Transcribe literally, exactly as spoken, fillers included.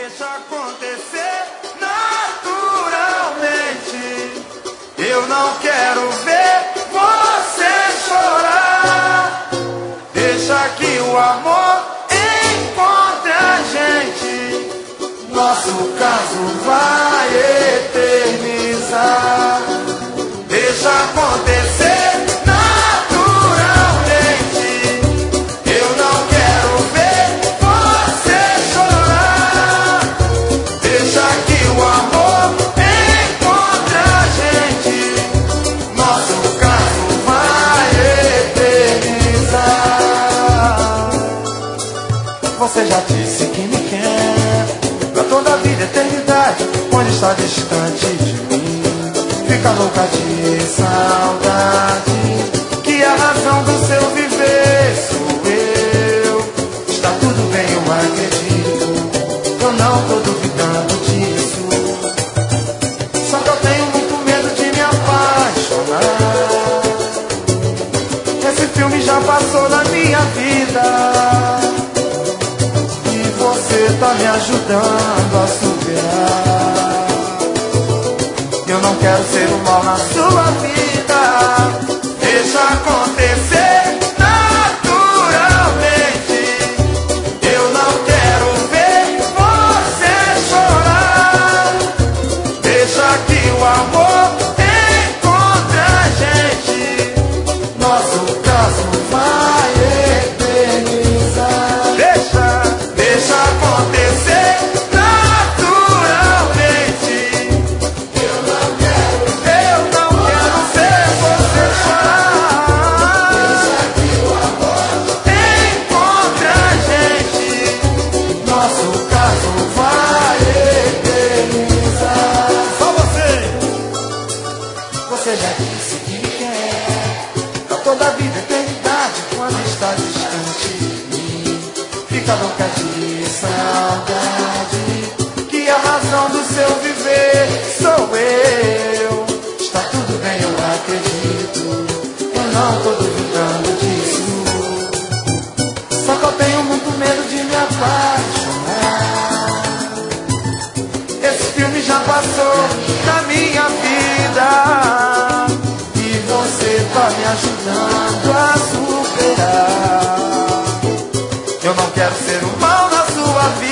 Deixa acontecer naturalmente. Eu não quero ver você chorar. Deixa que o amor encontre a gente. Nosso caso vai eternizar. Deixa acontecer naturalmente. Eu não quero ver você chorar. Deixa que o amor encontre a gente. Nosso caso vai eternizar. Você já disse que me quer pra toda a vida, eternidade. Onde está distante de mim? Fica louca de saudade. Que a razão do seu viver sou eu. Está tudo bem, eu acredito. Eu não tô duvidando disso. Só que eu tenho muito medo de me apaixonar. Esse filme já passou na minha vida. Você tá me ajudando a superar. Eu não quero ser um mal na sua vida. Deixa acontecer naturalmente. Eu não quero ver você chorar. Deixa que o amor encontre a gente. Nosso caso vai eternizar. Deixa Deixa acontecer naturalmente. Eu não quero, eu não quero ver você chorar. Deixa que o amor encontre a gente. Nosso caso vai eternizar. Só você. Você já disse que me quer pra toda a vida, eternidade. Quando está distante de mim, fica louca de saudade. Que a razão do seu viver sou eu. Está tudo bem, eu acredito. Eu não tô duvidando disso. Só que eu tenho muito medo de me apaixonar. Esse filme já passou na minha vida. E você tá me ajudando a superar. Eu não quero ser um mal na sua vida.